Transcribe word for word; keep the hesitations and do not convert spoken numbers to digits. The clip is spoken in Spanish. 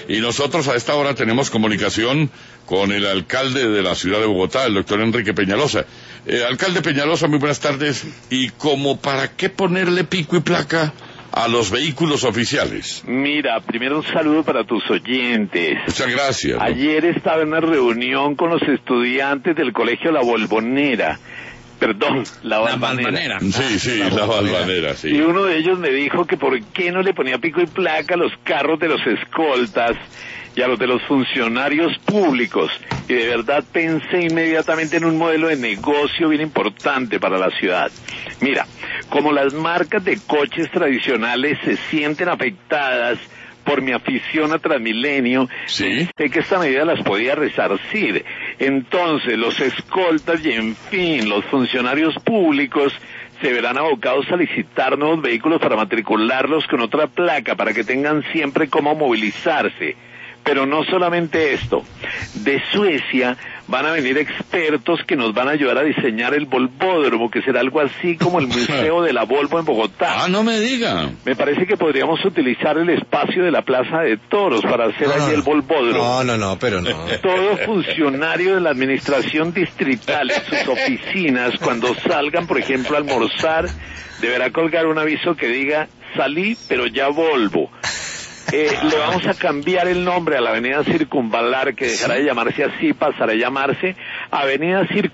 Y nosotros a esta hora tenemos comunicación con el alcalde de la ciudad de Bogotá, el doctor Enrique Peñalosa. Eh, alcalde Peñalosa, muy buenas tardes. ¿Y como para qué ponerle pico y placa a los vehículos oficiales? Mira, primero un saludo para tus oyentes. Muchas gracias. Ayer estaba en una reunión con los estudiantes del colegio La Bolbonera. Perdón, La Balvanera. Sí, sí, La, la Balvanera, sí. Y uno de ellos me dijo que por qué no le ponía pico y placa a los carros de los escoltas y a los de los funcionarios públicos. Y de verdad pensé inmediatamente en un modelo de negocio bien importante para la ciudad. Mira, como las marcas de coches tradicionales se sienten afectadas por mi afición a Transmilenio, ¿sí? Sé que esta medida las podía resarcir. Entonces, los escoltas y, en fin, los funcionarios públicos se verán abocados a licitar nuevos vehículos para matricularlos con otra placa, para que tengan siempre cómo movilizarse. Pero no solamente esto. De Suecia van a venir expertos que nos van a ayudar a diseñar el Volvódromo, que será algo así como el Museo de la Volvo en Bogotá. Ah, no me diga. Me parece que podríamos utilizar el espacio de la Plaza de Toros para hacer no, allí no, el Volvódromo. No, no, no, pero no. Todo funcionario de la administración distrital en sus oficinas, cuando salgan, por ejemplo, a almorzar, deberá colgar un aviso que diga, salí, pero ya Volvo. Eh, le vamos a cambiar el nombre a la avenida Circunvalar, que dejará de llamarse así, pasará a llamarse Avenida Circunvalar.